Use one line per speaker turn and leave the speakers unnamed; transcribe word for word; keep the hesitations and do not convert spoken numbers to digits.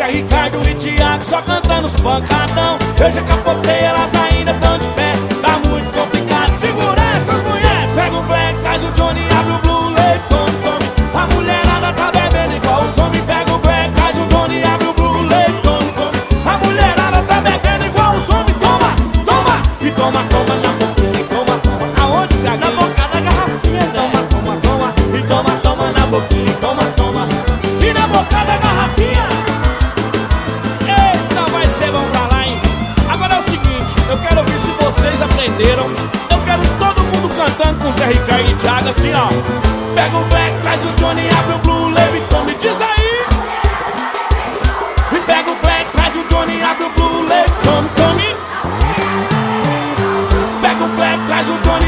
Zé Ricardo e Thiago só cantando os pancadão. Eu já capotei, elas ainda tão de pé. Tá muito complicado, segura essas mulheres. Pega o black, traz o Johnny, abre o blue, leite, tome, tome. A mulherada tá bebendo igual os homens. Pega o black, traz o Johnny, abre o blue, leite, tome, tome. A mulherada tá bebendo igual os homens. Toma, toma, e toma, toma na boquinha, e toma, toma. Aonde, Thiago? Na boca da garrafinha, Zé. Toma, toma, toma, e toma, toma na boquinha, e toma, toma. E na boca da garrafinha. Eita, vai ser bom pra lá, hein? Agora é o seguinte, eu quero ouvir se vocês aprenderam. Eu quero todo mundo cantando com Zé Ricardo e Thiago assim, ó. Pega o black, traz o Johnny, abre o blue, leve, tome, diz aí. E pega o black, traz o Johnny, abre o blue, leve, tome, tome. Pega o black, traz o Johnny.